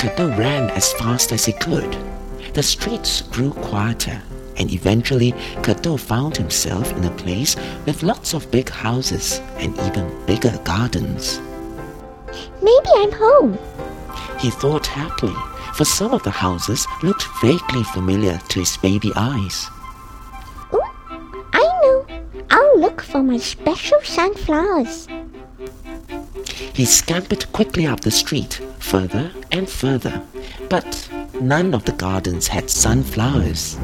Cadeau ran as fast as he could. The streets grew quieter, and eventually Cadeau found himself in a place with lots of big houses and even bigger gardens. Maybe I'm home, He thought happily, for some of the houses looked vaguely familiar to his baby eyes. Ooh, I know. I'll look for my special sunflowers. He scampered quickly up the street, further and further, but none of the gardens had sunflowers.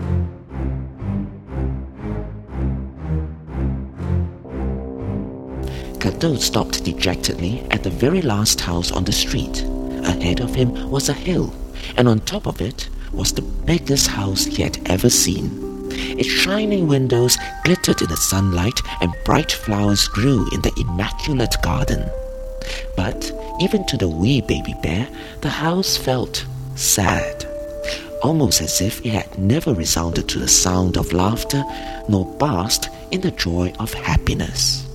Cadeau stopped dejectedly at the very last house on the street. Ahead of him was a hill, and on top of it was the biggest house he had ever seen. Its shining windows glittered in the sunlight, and bright flowers grew in the immaculate garden. But even to the wee baby bear, the house felt sad, almost as if it had never resounded to the sound of laughter, nor basked in the joy of happiness.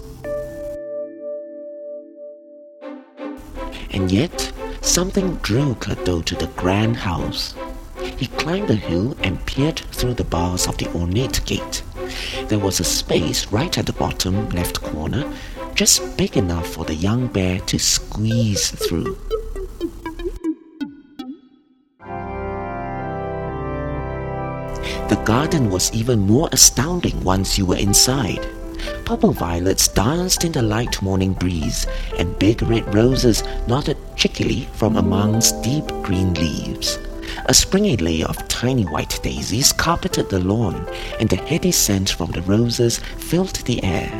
And yet, something drew Cadeau to the grand house. He climbed the hill and peered through the bars of the ornate gate. There was a space right at the bottom left corner, just big enough for the young bear to squeeze through. The garden was even more astounding once you were inside. Purple violets danced in the light morning breeze, and big red roses nodded cheekily from amongst deep green leaves. A springy layer of tiny white daisies carpeted the lawn, and the heady scent from the roses filled the air.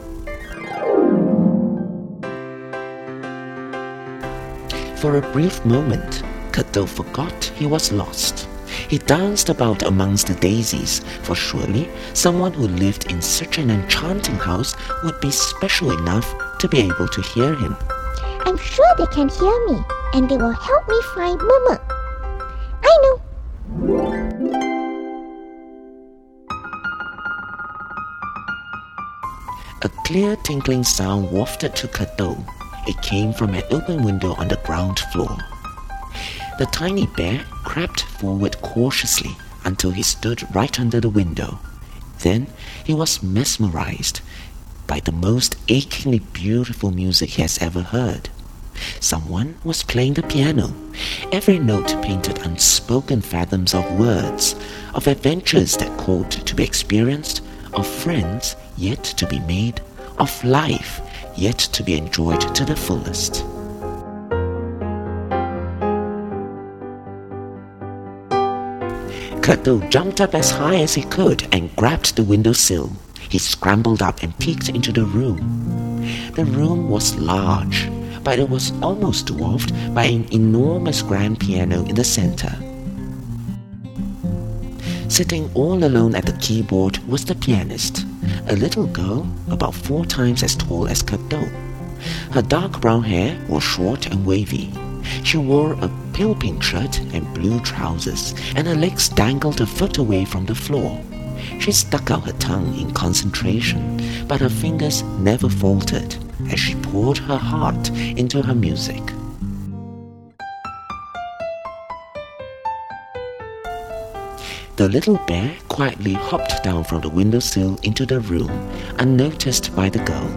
For a brief moment, Cadeau forgot he was lost. He danced about amongst the daisies, for surely someone who lived in such an enchanting house would be special enough to be able to hear him. I'm sure they can hear me, and they will help me find Mama. I know. A clear tinkling sound wafted to Cadeau. It came from an open window on the ground floor. The tiny bear crept forward cautiously until he stood right under the window. Then he was mesmerized by the most achingly beautiful music he has ever heard. Someone was playing the piano. Every note painted unspoken fathoms of words, of adventures that called to be experienced, of friends yet to be made, of life yet to be enjoyed to the fullest. Cadeau jumped up as high as he could and grabbed the windowsill. He scrambled up and peeked into the room. The room was large, but it was almost dwarfed by an enormous grand piano in the center. Sitting all alone at the keyboard was the pianist, a little girl about 4 times as tall as Cadeau. Her dark brown hair was short and wavy. She wore a pale pink shirt and blue trousers, and her legs dangled a foot away from the floor. She stuck out her tongue in concentration, but her fingers never faltered as she poured her heart into her music. The little bear quietly hopped down from the windowsill into the room, unnoticed by the girl.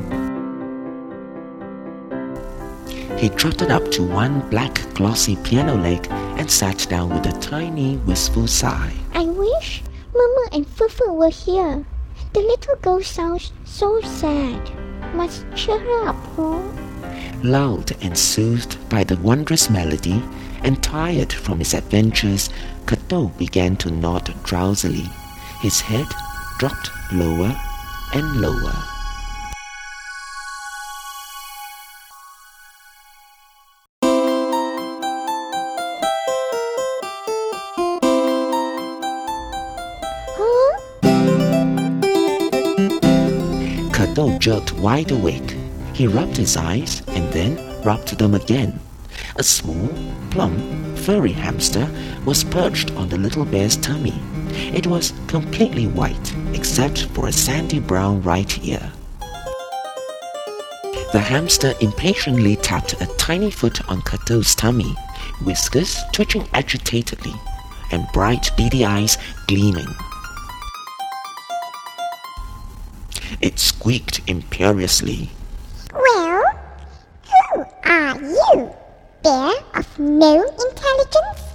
He trotted up to one black glossy piano leg and sat down with a tiny wistful sigh. I wish Mama and Fufu were here. The little girl sounds so sad. Must cheer her up, huh? Lulled and soothed by the wondrous melody, and tired from his adventures, Cadeau began to nod drowsily. His head dropped lower and lower. Cadeau jerked wide awake. He rubbed his eyes and then rubbed them again. A small, plump, furry hamster was perched on the little bear's tummy. It was completely white, except for a sandy brown right ear. The hamster impatiently tapped a tiny foot on Cadeau's tummy. whiskers twitching agitatedly, and bright beady eyes gleaming. It squeaked imperiously. Well, who are you, bear of no intelligence?